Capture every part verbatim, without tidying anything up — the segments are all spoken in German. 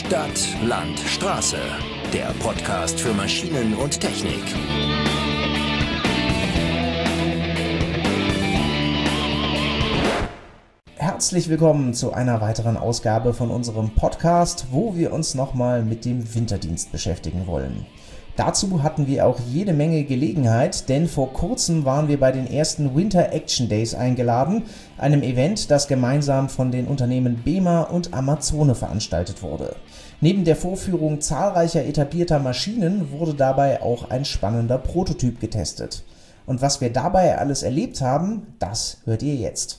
Stadt, Land, Straße. Der Podcast für Maschinen und Technik. Herzlich willkommen zu einer weiteren Ausgabe von unserem Podcast, wo wir uns nochmal mit dem Winterdienst beschäftigen wollen. Dazu hatten wir auch jede Menge Gelegenheit, denn vor kurzem waren wir bei den ersten Winter Action Days eingeladen, einem Event, das gemeinsam von den Unternehmen BEMA und Amazone veranstaltet wurde. Neben der Vorführung zahlreicher etablierter Maschinen wurde dabei auch ein spannender Prototyp getestet. Und was wir dabei alles erlebt haben, das hört ihr jetzt.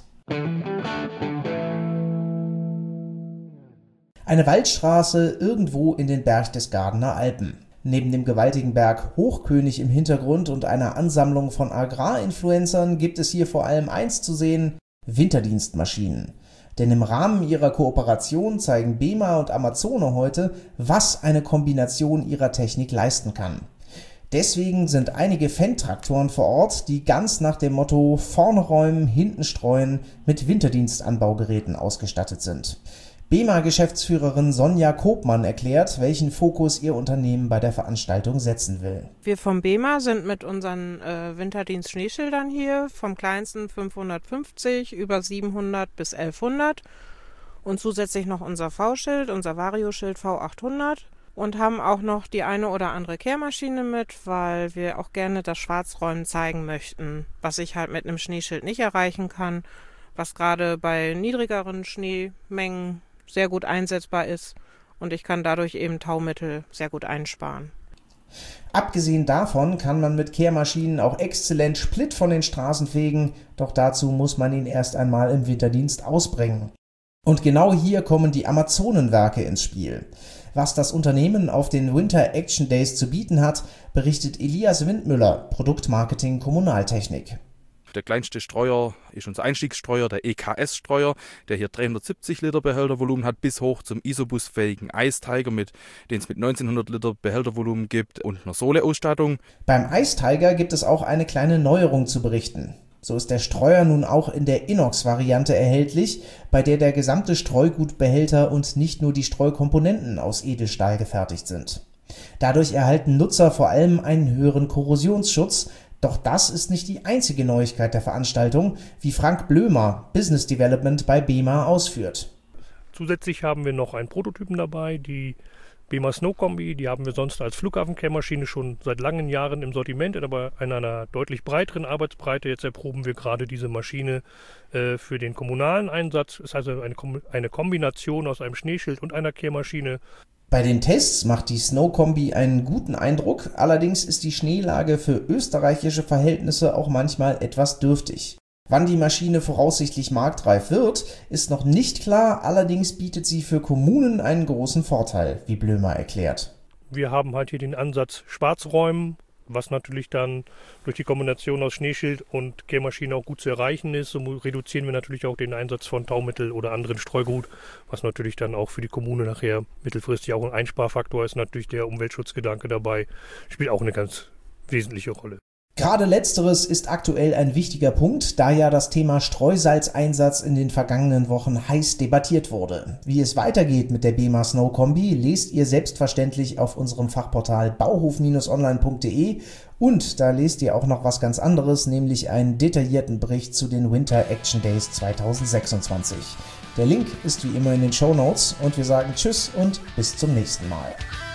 Eine Waldstraße irgendwo in den Berchtesgadener Alpen. Neben dem gewaltigen Berg Hochkönig im Hintergrund und einer Ansammlung von Agrarinfluencern gibt es hier vor allem eins zu sehen: Winterdienstmaschinen. Denn im Rahmen ihrer Kooperation zeigen BEMA und Amazone heute, was eine Kombination ihrer Technik leisten kann. Deswegen sind einige Fendt-Traktoren vor Ort, die ganz nach dem Motto vorne räumen, hinten streuen mit Winterdienstanbaugeräten ausgestattet sind. BEMA-Geschäftsführerin Sonja Kopmann erklärt, welchen Fokus ihr Unternehmen bei der Veranstaltung setzen will. Wir vom BEMA sind mit unseren äh, Winterdienst-Schneeschildern hier, vom kleinsten fünfhundertfünfzig über siebenhundert bis elfhundert und zusätzlich noch unser V-Schild, unser Vario-Schild V achthundert und haben auch noch die eine oder andere Kehrmaschine mit, weil wir auch gerne das Schwarzräumen zeigen möchten, was ich halt mit einem Schneeschild nicht erreichen kann, was gerade bei niedrigeren Schneemengen sehr gut einsetzbar ist und ich kann dadurch eben Taumittel sehr gut einsparen. Abgesehen davon kann man mit Kehrmaschinen auch exzellent Split von den Straßen fegen, doch dazu muss man ihn erst einmal im Winterdienst ausbringen. Und genau hier kommen die Amazonenwerke ins Spiel. Was das Unternehmen auf den Winter Action Days zu bieten hat, berichtet Elias Windmüller, Produktmarketing Kommunaltechnik. Der kleinste Streuer ist unser Einstiegsstreuer, der E K S-Streuer, der hier dreihundertsiebzig Liter Behältervolumen hat, bis hoch zum Isobus-fähigen Ice Tiger, mit, den es mit neunzehnhundert Liter Behältervolumen gibt und einer Sohle-Ausstattung. Beim Ice Tiger gibt es auch eine kleine Neuerung zu berichten. So ist der Streuer nun auch in der Inox-Variante erhältlich, bei der der gesamte Streugutbehälter und nicht nur die Streukomponenten aus Edelstahl gefertigt sind. Dadurch erhalten Nutzer vor allem einen höheren Korrosionsschutz. Doch das ist nicht die einzige Neuigkeit der Veranstaltung, wie Frank Blömer, Business Development bei BEMA, ausführt. Zusätzlich haben wir noch einen Prototypen dabei, die BEMA Snow Kombi. Die haben wir sonst als Flughafenkehrmaschine schon seit langen Jahren im Sortiment, aber in einer deutlich breiteren Arbeitsbreite. Jetzt erproben wir gerade diese Maschine äh, für den kommunalen Einsatz. Es ist also eine, eine Kombination aus einem Schneeschild und einer Kehrmaschine. Bei den Tests macht die Snow Kombi einen guten Eindruck, allerdings ist die Schneelage für österreichische Verhältnisse auch manchmal etwas dürftig. Wann die Maschine voraussichtlich marktreif wird, ist noch nicht klar, allerdings bietet sie für Kommunen einen großen Vorteil, wie Blömer erklärt. Wir haben halt hier den Ansatz Schwarzräumen, was natürlich dann durch die Kombination aus Schneeschild und Kehrmaschine auch gut zu erreichen ist. So reduzieren wir natürlich auch den Einsatz von Taumittel oder anderen Streugut, was natürlich dann auch für die Kommune nachher mittelfristig auch ein Einsparfaktor ist. Natürlich der Umweltschutzgedanke dabei spielt auch eine ganz wesentliche Rolle. Gerade letzteres ist aktuell ein wichtiger Punkt, da ja das Thema Streusalzeinsatz in den vergangenen Wochen heiß debattiert wurde. Wie es weitergeht mit der BEMA Snow Kombi, lest ihr selbstverständlich auf unserem Fachportal bauhof Bindestrich online Punkt de und da lest ihr auch noch was ganz anderes, nämlich einen detaillierten Bericht zu den Winter Action Days zweitausendsechsundzwanzig. Der Link ist wie immer in den Shownotes und wir sagen Tschüss und bis zum nächsten Mal.